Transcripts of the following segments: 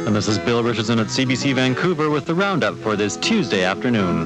And this is Bill Richardson at CBC Vancouver with the roundup for this Tuesday afternoon.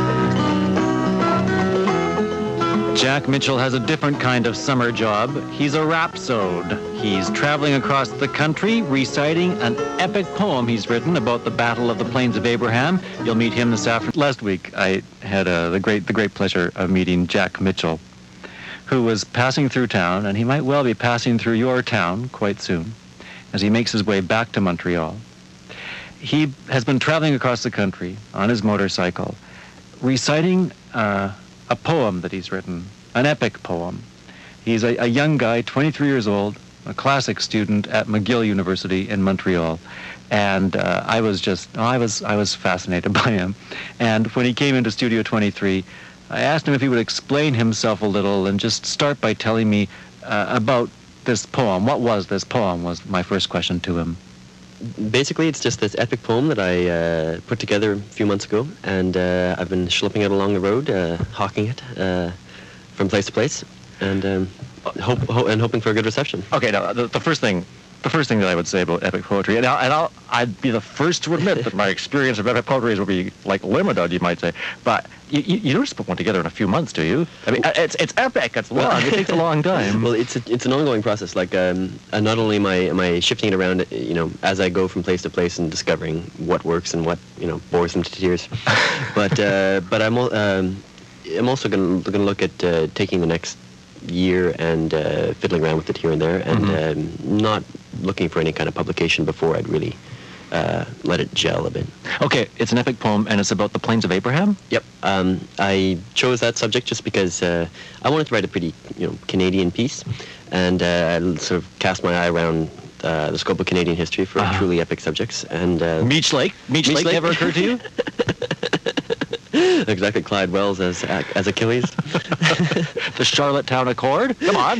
Jack Mitchell has a different kind of summer job. He's a rhapsode. He's traveling across the country, reciting an epic poem he's written about the Battle of the Plains of Abraham. You'll meet him this afternoon. Last week, I had the great pleasure of meeting Jack Mitchell, who was passing through town, and he might well be passing through your town quite soon, as he makes his way back to Montreal. He has been traveling across the country on his motorcycle, reciting a poem that he's written, an epic poem. He's a young guy, 23 years old, a classic student at McGill University in Montreal, and I was fascinated by him. And when he came into Studio 23, I asked him if he would explain himself a little and just start by telling me about this poem. What was this poem, was my first question to him. Basically, it's just this epic poem that I put together a few months ago, and I've been schlepping it along the road, hawking it from place to place, and hoping for a good reception. Okay, now the first thing that I would say about epic poetry, and I'd be the first to admit that my experience of epic poetry will be like limited, you might say, but you don't just put one together in a few months, do you? I mean, it's epic, it's long, it takes a long time. Well, it's an ongoing process. Like, not only am I shifting it around, as I go from place to place and discovering what works and what bores them to tears, but I'm also going to look at taking the next year and fiddling around with it here and there, and not looking for any kind of publication before I'd really let it gel a bit. Okay, it's an epic poem, and it's about the Plains of Abraham? Yep. I chose that subject just because I wanted to write a pretty Canadian piece, and I sort of cast my eye around the scope of Canadian history for truly epic subjects. And Meech Lake never occurred to you? Exactly, Clyde Wells as Achilles. The Charlottetown Accord? Come on.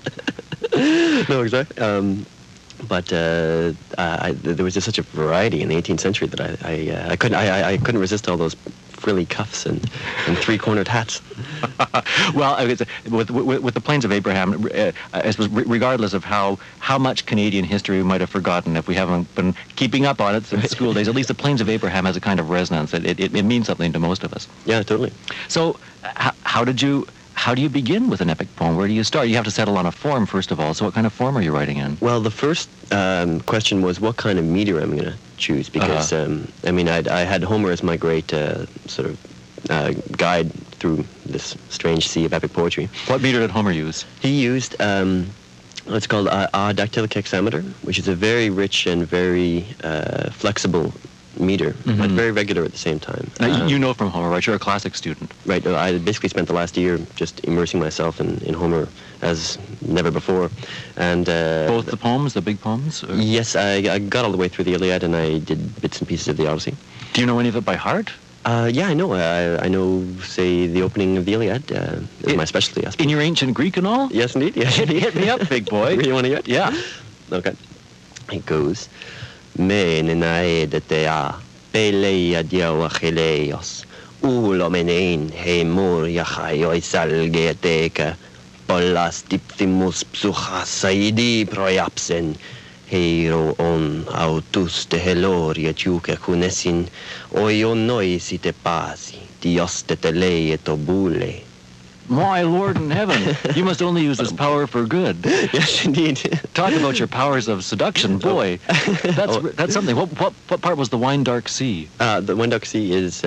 No, exactly. But there was just such a variety in the 18th century that I couldn't resist all those frilly cuffs and three-cornered hats. Well, with the Plains of Abraham, I suppose regardless of how much Canadian history we might have forgotten if we haven't been keeping up on it since school days, at least the Plains of Abraham has a kind of resonance. It means something to most of us. Yeah, totally. So how do you begin with an epic poem? Where do you start? You have to settle on a form, first of all. So what kind of form are you writing in? Well, the first question was what kind of meter I'm going to choose, because, I had Homer as my great sort of guide through this strange sea of epic poetry. What meter did Homer use? He used what's called a dactylic hexameter, which is a very rich and very flexible meter, but very regular at the same time. Now, you know from Homer, right? You're a classic student. Right. I basically spent the last year just immersing myself in Homer as never before. And both the poems, the big poems? Or? Yes, I got all the way through the Iliad, and I did bits and pieces of the Odyssey. Do you know any of it by heart? Yeah, I know. I know, say, the opening of the Iliad is my specialty, I suppose. In your ancient Greek and all? Yes, indeed. Yes, indeed. Hit me up, big boy. Really want to hear it? Yeah. Okay. It goes, Me nenaedetea, peleia diawacheleos, ulomenein he muriachaioi salgeateka, pollas dipthimus psuchas saidi proiapsen, Heiro on autus de heloria juke cunesin, oio noisi te pasi, dios te teleie tobule. My Lord in heaven, you must only use this power for good. Yes, indeed. Talk about your powers of seduction, boy. That's something. What part was the Wine Dark Sea? The Wine Dark Sea is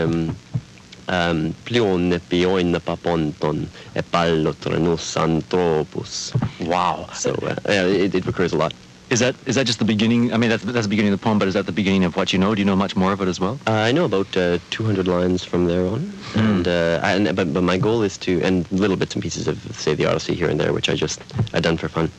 Plione pioine paponton e pallotrenus anthropus. Wow. So it recurs a lot. Is that just the beginning? I mean, that's the beginning of the poem, but is that the beginning of what you know? Do you know much more of it as well? I know about 200 lines from there on, but my goal is to, and little bits and pieces of, say, the Odyssey here and there, which I've done for fun.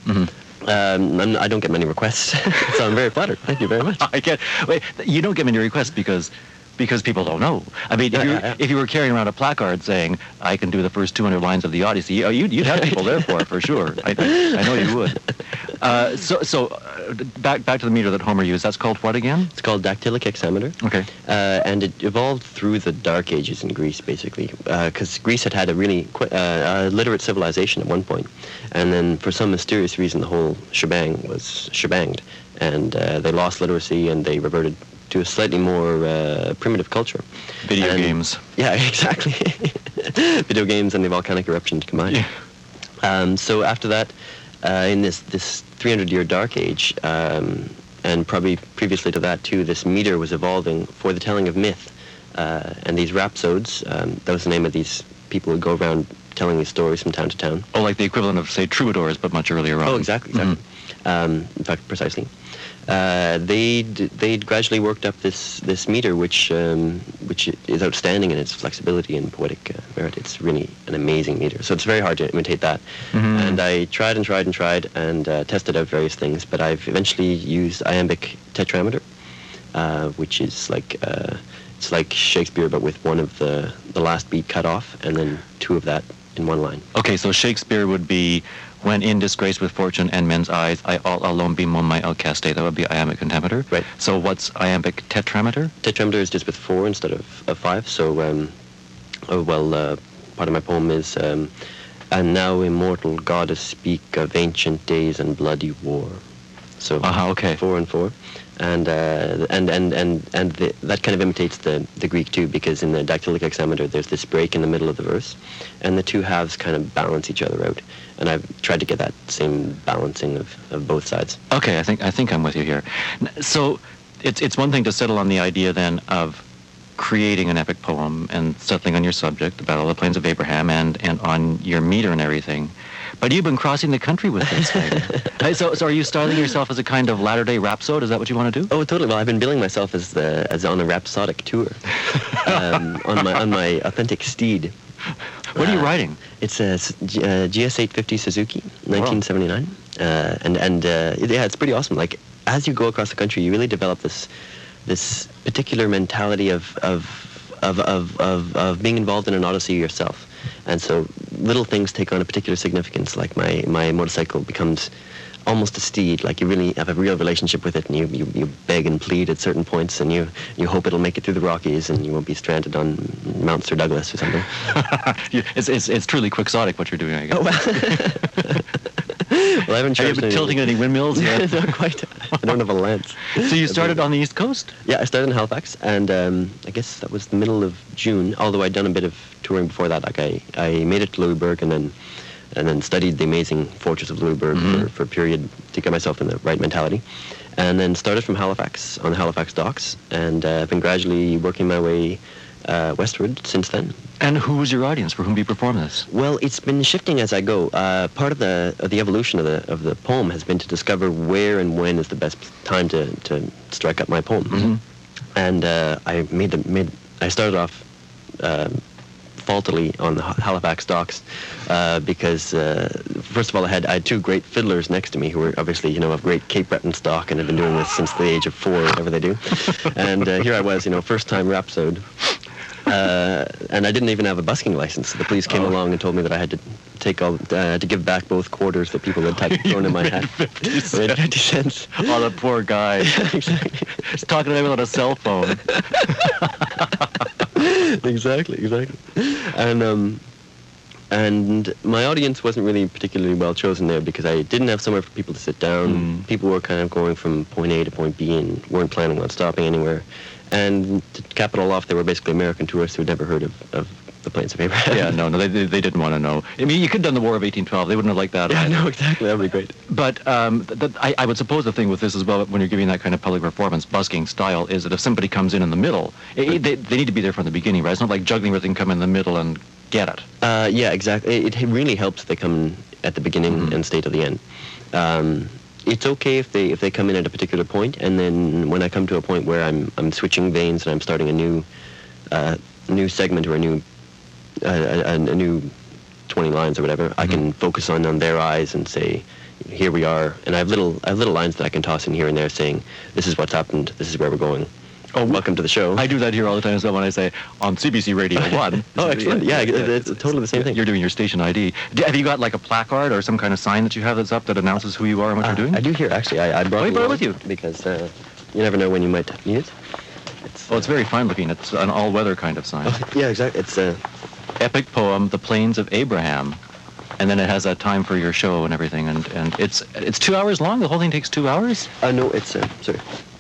I don't get many requests, so I'm very flattered. Thank you very much. Wait, you don't get many requests because people don't know. I mean, if you were carrying around a placard saying, I can do the first 200 lines of the Odyssey, you'd have people there for sure. I know you would. Back to the meter that Homer used. That's called what again? It's called dactylic hexameter. Okay. And it evolved through the Dark Ages in Greece, basically, because Greece had a really literate civilization at one point, and then for some mysterious reason the whole shebang was shebanged, and they lost literacy and they reverted to a slightly more primitive culture. Video games. Yeah, exactly. Video games and the volcanic eruption combined. Yeah. So after that, in this 300-year Dark Age, and probably previously to that too, this meter was evolving for the telling of myth. And these rhapsodes, that was the name of these people who go around telling these stories from town to town. Oh, like the equivalent of, say, troubadours, but much earlier on. Oh, exactly. In fact, precisely. They'd gradually worked up this meter, which is outstanding in its flexibility and poetic merit. It's really an amazing meter. So it's very hard to imitate that. And I tried and tested out various things, but I've eventually used iambic tetrameter, which is like it's like Shakespeare, but with one of the last beat cut off, and then two of that in one line. Okay, so Shakespeare would be, when in disgrace with fortune and men's eyes, I all alone bemoan my outcast state. That would be iambic pentameter. Right. So what's iambic tetrameter? Tetrameter is just with 4 instead of 5. So, part of my poem is, and now immortal goddess speak of ancient days and bloody war. So okay. 4 and 4. And that kind of imitates the Greek too, because in the dactylic hexameter there's this break in the middle of the verse, and the two halves kind of balance each other out. And I've tried to get that same balancing of both sides. Okay, I think I'm with you here. So it's one thing to settle on the idea then of creating an epic poem and settling on your subject, the Battle of the Plains of Abraham, and on your meter and everything. But you've been crossing the country with this thing. So are you styling yourself as a kind of latter-day rhapsode? Is that what you want to do? Oh, totally. Well, I've been billing myself as on a rhapsodic tour, on my authentic steed. What are you riding? It's a GS 850 Suzuki, 1979, yeah, it's pretty awesome. Like, as you go across the country, you really develop this particular mentality of being involved in an odyssey yourself. And so little things take on a particular significance, like my motorcycle becomes almost a steed, like you really have a real relationship with it, and you beg and plead at certain points, and you hope it'll make it through the Rockies and you won't be stranded on Mount Sir Douglas or something. It's truly quixotic what you're doing, I guess. Oh, well. Well, I haven't charged. Have you been tilting any windmills yet? Not quite. I don't have a lance. So you started on the East Coast? Yeah, I started in Halifax, and I guess that was the middle of June, although I'd done a bit of touring before that. Like I made it to Louisbourg and then studied the amazing fortress of Louisbourg for a period to get myself in the right mentality. And then started from Halifax on the Halifax docks, and I've been gradually working my way westward since then. And who was your audience? For whom do you perform this? Well, it's been shifting as I go. Part of the evolution of the poem has been to discover where and when is the best time to strike up my poem. And I started off faultily on the Halifax docks because first of all I had two great fiddlers next to me who were obviously of great Cape Breton stock and have been doing this since the age of 4, whatever they do. And here I was, first time rhapsode. And I didn't even have a busking license. The police came along and told me that I had to take to give back both quarters that people had thrown in my hat. 50 cents. Oh, the poor guy. Exactly. He's talking to me on a cell phone. Exactly. And my audience wasn't really particularly well chosen there because I didn't have somewhere for people to sit down. People were kind of going from point A to point B and weren't planning on stopping anywhere. And to cap it all off, they were basically American tourists who had never heard of the Plains of Abraham. Yeah, no, they didn't want to know. I mean, you could have done the War of 1812. They wouldn't have liked that. Yeah, no, exactly. That would be great. But I would suppose the thing with this as well, when you're giving that kind of public performance, busking style, is that if somebody comes in the middle, they need to be there from the beginning, right? It's not like juggling where they can come in the middle and get it. Yeah, exactly. It really helps if they come at the beginning and stay to the end. It's okay if they come in at a particular point, and then when I come to a point where I'm switching veins and I'm starting a new segment or a new 20 lines or whatever, I can focus on their eyes and say, here we are. And I have little lines that I can toss in here and there saying, this is what's happened, this is where we're going. welcome to the show. I do that here all the time. So when I say on CBC Radio 1. Oh, excellent. Yeah, it's totally the same thing. You're doing your station ID. Have you got like a placard or some kind of sign that you have that's up that announces who you are and what you're doing? I do here, actually. I brought it with you. Because you never know when you might need it. It's very fine looking. It's an all-weather kind of sign. Oh, yeah, exactly. It's epic poem, The Plains of Abraham. And then it has a time for your show and everything. And it's 2 hours long? The whole thing takes 2 hours? No, it's, sorry.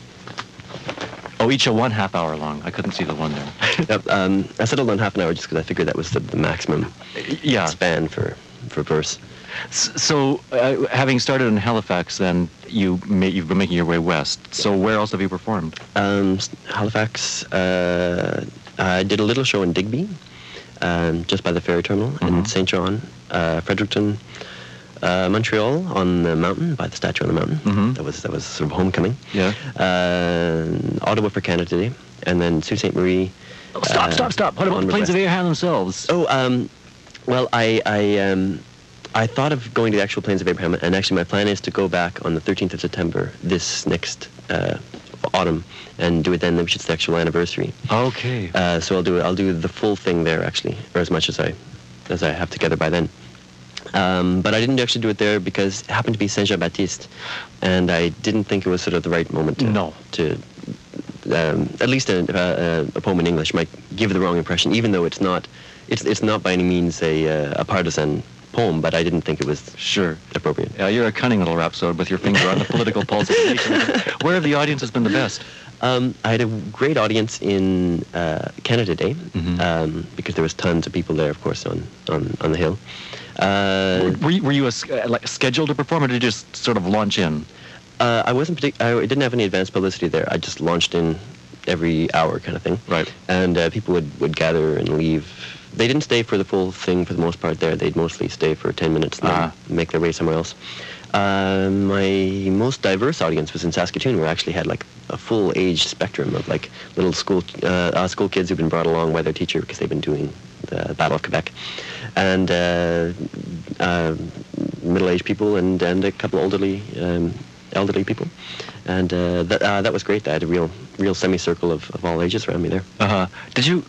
Oh, each a 1/2 hour long. I couldn't see the one there. Yep, I settled on half an hour just because I figured that was the maximum span for verse. So, having started in Halifax, then you've been making your way west. So where else have you performed? Halifax, I did a little show in Digby, just by the ferry terminal, in St. John, Fredericton, Montreal on the mountain, by the statue on the mountain. That was sort of homecoming. Yeah. Ottawa for Canada Day, and then Sault Ste. Marie. Stop! What about the Plains of Abraham themselves? Oh, well, I thought of going to the actual Plains of Abraham, and actually my plan is to go back on the 13th of September this next autumn and do it then, which is the actual anniversary. Okay. So I'll do the full thing there actually, or as much as I have together by then. But I didn't actually do it there because it happened to be Saint Jean-Baptiste, and I didn't think it was sort of the right moment to at least a poem in English might give the wrong impression, even though it's not by any means a partisan poem, but I didn't think it was appropriate. Yeah, you're a cunning little rhapsode with your finger on the political pulse of the nation. Where have the audiences been the best? I had a great audience in Canada Day, because there was tons of people there, of course, on the hill. Were you scheduled to perform, or did you just sort of launch in? I wasn't. I didn't have any advanced publicity there. I just launched in every hour, kind of thing. Right. And people would gather and leave. They didn't stay for the full thing for the most part there. They'd mostly stay for 10 minutes and then make their way somewhere else. My most diverse audience was in Saskatoon, where I actually had like a full age spectrum of like little school kids who've been brought along by their teacher because they've been doing the Battle of Quebec, and middle-aged people and a couple elderly people, and that was great. I had a real semicircle of all ages around me there. Did you?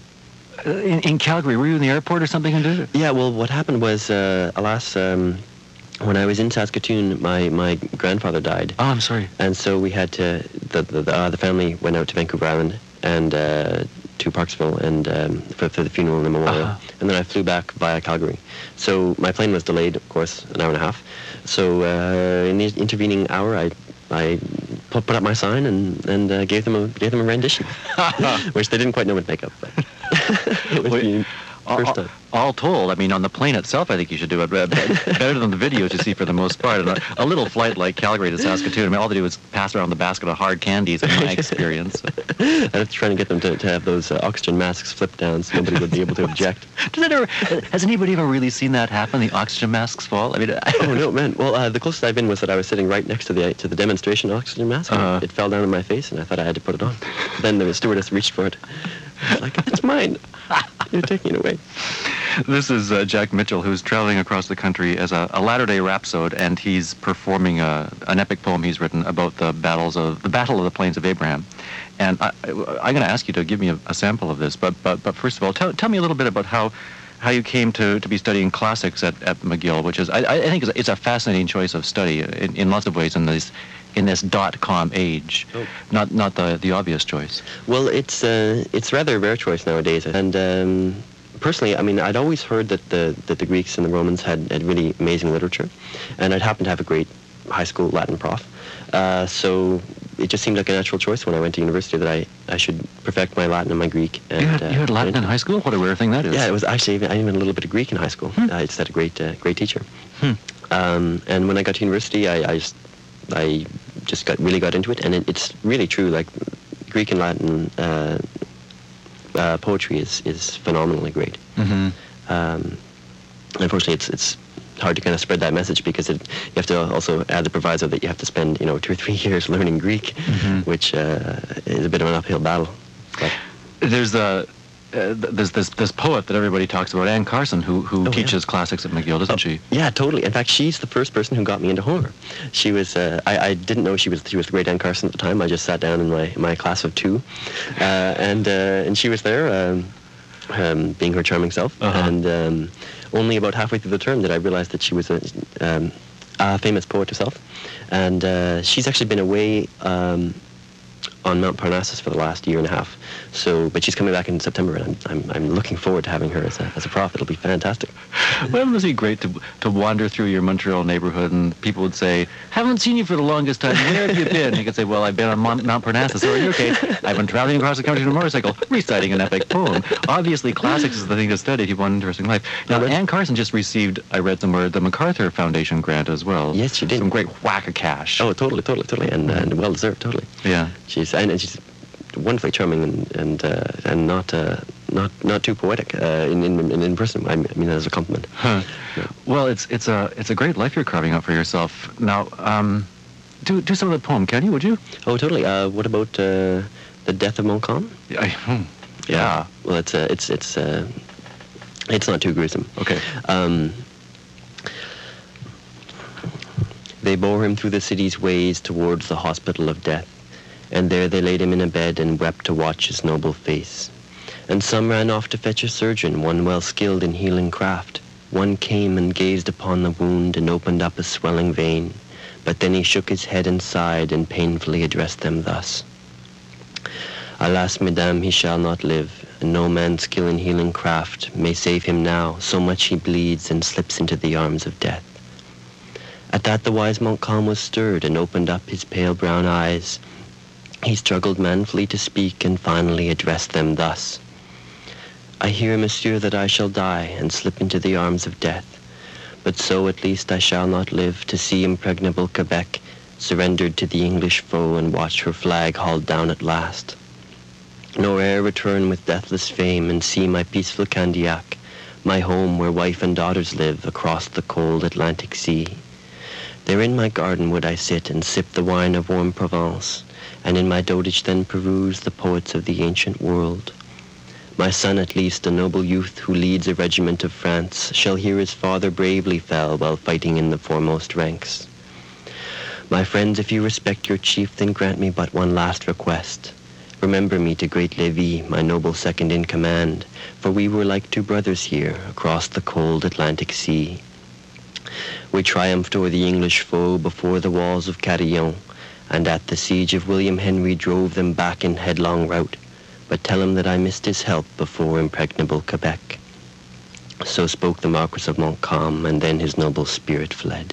In Calgary, were you in the airport or something and did it? Yeah, well, what happened was, alas, when I was in Saskatoon, my grandfather died. Oh, I'm sorry. And so we had to, the family went out to Vancouver Island and to Parksville and for the funeral and the memorial. And then I flew back via Calgary. So my plane was delayed, of course, an hour and a half. So in the intervening hour, I put up my sign and gave them a rendition, which they didn't quite know what to make of. But it was the first time. All told, I mean, on the plane itself, I think you should do it better than the videos you see for the most part. And a little flight like Calgary to Saskatoon, I mean, all they do is pass around the basket of hard candies, in my experience. I was trying to get them to have those oxygen masks flipped down so nobody would be able to object. Has anybody ever really seen that happen, the oxygen masks fall? I mean, oh, no, man. Well, the closest I've been was that I was sitting right next to the demonstration oxygen mask. And it fell down on my face, and I thought I had to put it on. Then the stewardess reached for it. I was like, it's mine. You're taking it away. This is Jack Mitchell, who's traveling across the country as a latter-day rhapsode, and he's performing an epic poem he's written about the Battle of the Plains of Abraham. And I'm going to ask you to give me a sample of this, but first of all, tell me a little bit about how you came to be studying classics at McGill, which is I think it's a fascinating choice of study in lots of ways in this .com age, not the obvious choice. Well, it's rather a rare choice nowadays, and personally, I mean, I'd always heard that the Greeks and the Romans had really amazing literature, and I'd happened to have a great high school Latin prof, so it just seemed like a natural choice when I went to university that I should perfect my Latin and my Greek. And, you had Latin in high school? What a rare thing that is. Yeah, it was actually I even a little bit of Greek in high school. I just had a great teacher. And when I got to university, I just really got into it, and it's really true. Like Greek and Latin poetry is phenomenally great. Unfortunately, it's hard to kind of spread that message because you have to also add the proviso that you have to spend 2 or 3 years learning Greek, which is a bit of an uphill battle. But there's there's this poet that everybody talks about, Anne Carson, who teaches classics at McGill, doesn't she? Yeah, totally. In fact, she's the first person who got me into Homer. She was. I didn't know she was the great Anne Carson at the time. I just sat down in my class of two, and she was there, being her charming self. And only about halfway through the term did I realize that she was a famous poet herself. And she's actually been away on Mount Parnassus for the last year and a half. So, but she's coming back in September, and I'm looking forward to having her as a prof. It'll be fantastic. Well, it must be great to wander through your Montreal neighborhood, and people would say, "Haven't seen you for the longest time. Where have you been?" You could say, "Well, I've been on Mount Parnassus." Or, "Okay, I've been traveling across the country on a motorcycle, reciting an epic poem." Obviously, classics is the thing to study if you want an interesting life. Now, Anne Carson just received, I read somewhere, the MacArthur Foundation grant as well. Yes, she did. Some great whack of cash. Oh, totally, and well deserved, totally. Yeah. She's wonderfully charming and not too poetic in person. I mean that as a compliment. Huh. Yeah. Well, it's a great life you're carving out for yourself. Now, do some of the poem, can you? Would you? Oh, totally. What about the death of Montcalm? Yeah. Well, it's not too gruesome. Okay. They bore him through the city's ways towards the hospital of death, and there they laid him in a bed and wept to watch his noble face. And some ran off to fetch a surgeon, one well skilled in healing craft. One came and gazed upon the wound and opened up a swelling vein, but then he shook his head and sighed and painfully addressed them thus. Alas, mesdames, he shall not live, and no man's skill in healing craft may save him now, so much he bleeds and slips into the arms of death. At that the wise Montcalm was stirred and opened up his pale brown eyes. He struggled manfully to speak and finally addressed them thus. I hear, monsieur, that I shall die and slip into the arms of death, but so at least I shall not live to see impregnable Quebec surrendered to the English foe and watch her flag hauled down at last, nor e'er return with deathless fame and see my peaceful Candiac, my home where wife and daughters live across the cold Atlantic Sea. There in my garden would I sit and sip the wine of warm Provence, and in my dotage then peruse the poets of the ancient world. My son, at least, a noble youth who leads a regiment of France, shall hear his father bravely fell while fighting in the foremost ranks. My friends, if you respect your chief, then grant me but one last request. Remember me to great Lévis, my noble second in command, for we were like two brothers here across the cold Atlantic Sea. We triumphed o'er the English foe before the walls of Carillon, and at the siege of William Henry drove them back in headlong rout. But tell him that I missed his help before impregnable Quebec. So spoke the Marquis of Montcalm, and then his noble spirit fled.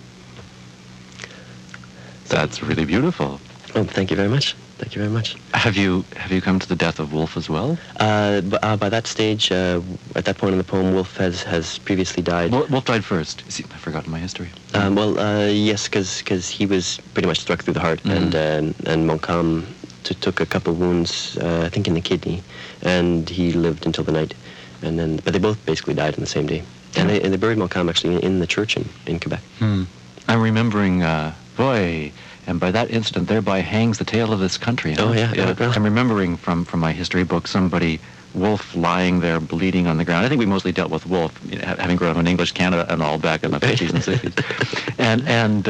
That's really beautiful. Oh, thank you very much. Thank you very much. Have you come to the death of Wolfe as well? By that stage, at that point in the poem, Wolfe has previously died. Wolfe died first. See, I've forgotten my history. Yes, because he was pretty much struck through the heart, and Montcalm took a couple wounds, I think in the kidney, and he lived until the night, but they both basically died on the same day, and they buried Montcalm actually in the church in Quebec. I'm remembering, and by that incident thereby hangs the tale of this country. Huh? Oh yeah. I'm remembering from my history book Wolfe lying there bleeding on the ground. I think we mostly dealt with Wolfe, having grown up in English Canada and all back in the 50s and 60s,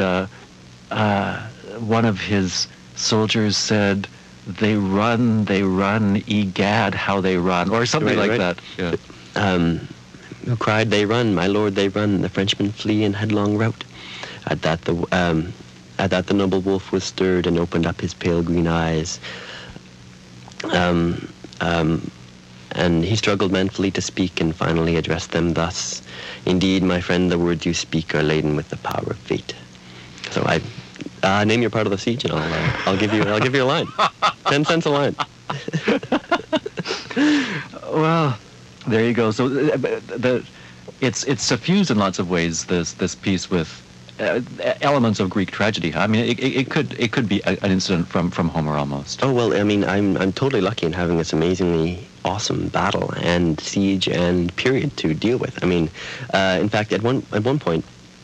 and one of his soldiers said, They run, egad, how they run," or something like that. Yeah. Who cried, "They run, my lord, they run. The Frenchmen flee in headlong rout." At that the noble Wolfe was stirred and opened up his pale green eyes. And he struggled manfully to speak and finally addressed them thus. "Indeed, my friend, the words you speak are laden with the power of fate." So name your part of the siege, and I'll give you a line. 10 cents a line. Well, there you go. So it's suffused in lots of ways. This piece with elements of Greek tragedy. I mean, it could be an incident from Homer almost. Oh well, I mean, I'm totally lucky in having this amazingly awesome battle and siege and period to deal with. I mean, in fact, at one point.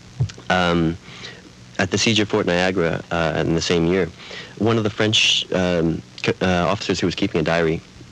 At the siege of Fort Niagara in the same year, one of the French officers who was keeping a diary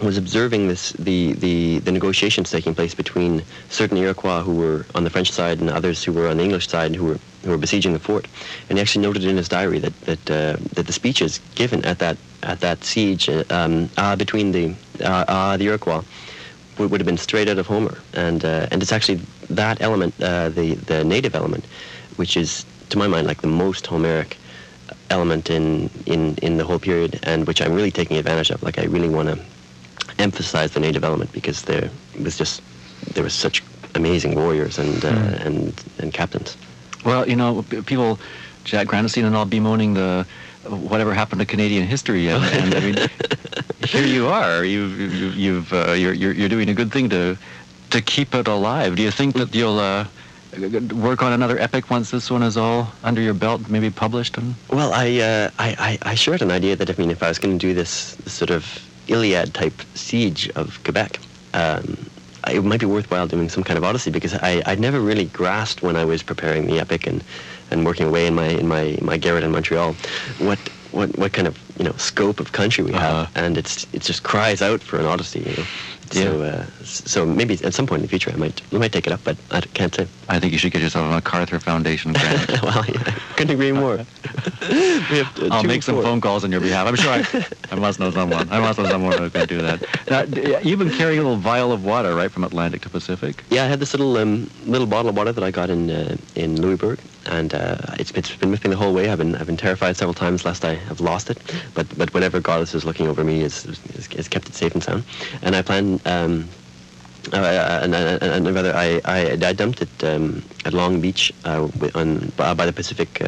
was observing the negotiations taking place between certain Iroquois who were on the French side and others who were on the English side who were besieging the fort. And he actually noted in his diary that the speeches given at that siege between the Iroquois would have been straight out of Homer. And it's actually that element, the native element, which is to my mind like the most Homeric element in the whole period, and which I'm really taking advantage of. Like I really want to emphasize the native element because there were such amazing warriors and captains. Well, people, Jack Grandestein and all bemoaning the whatever happened to Canadian history, and I mean, here you are. You're doing a good thing to keep it alive. Do you think that you'll work on another epic once this one is all under your belt, maybe published? Well, I sure had an idea that if I was going to do this sort of Iliad-type siege of Quebec, it might be worthwhile doing some kind of Odyssey, because I'd never really grasped when I was preparing the epic and working away in my garret in Montreal what kind of scope of country we have, and it just cries out for an Odyssey. Yeah. So maybe at some point in the future I might take it up, but I can't say. I think you should get yourself a MacArthur Foundation grant. Well, yeah, couldn't agree more. I'll make some phone calls on your behalf. I'm sure I must know someone. I must know someone who can do that. Now, you've been carrying a little vial of water, right, from Atlantic to Pacific? Yeah, I had this little bottle of water that I got in Louisbourg, and it's been with me the whole way. I've been terrified several times lest I have lost it, but whenever Goddess is looking over me, has kept it safe and sound. And I plan. And rather, I dumped it at Long Beach by the Pacific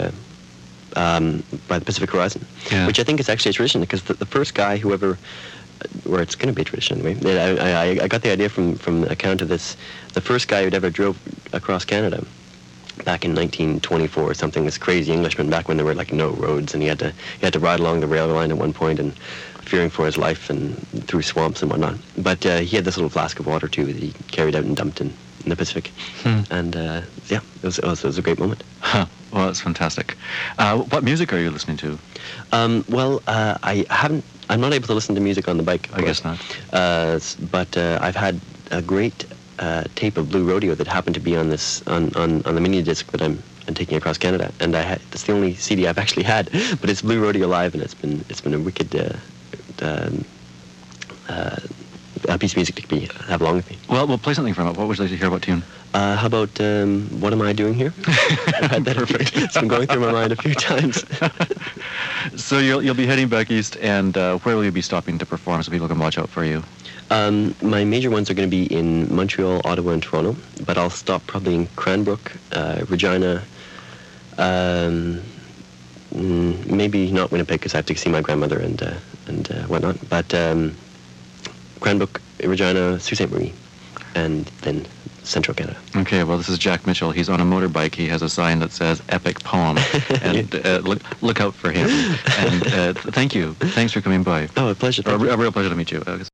horizon, which I think is actually a tradition, because the first guy, or it's going to be a tradition anyway. I got the idea from the account of this. The first guy who'd ever drove across Canada back in 1924 or something, this crazy Englishman, back when there were like no roads, and he had to ride along the railway line at one point, and fearing for his life and through swamps and whatnot. But he had this little flask of water too that he carried out and dumped in the Pacific. And it was a great moment. Huh. Well, that's fantastic. What music are you listening to? I'm not able to listen to music on the bike. I guess not. But I've had a great tape of Blue Rodeo that happened to be on the mini disc that I'm taking across Canada, and that's the only CD I've actually had. But it's Blue Rodeo live, and it's been a wicked a piece of music to have along with me. Well, we'll play something from it. What would you like to hear about tune? How about What Am I Doing Here? I've had that. Perfect. It's been going through my mind a few times. So you'll be heading back east, and where will you be stopping to perform so people can watch out for you? My major ones are going to be in Montreal, Ottawa, and Toronto, but I'll stop probably in Cranbrook, Regina, maybe not Winnipeg because I have to see my grandmother and whatnot, but Cranbrook, Regina, Sault Ste. Marie, and then Central Canada. Okay, well, this is Jack Mitchell. He's on a motorbike. He has a sign that says "Epic Poem," and look out for him. And thank you. Thanks for coming by. Oh, a pleasure. A real pleasure to meet you.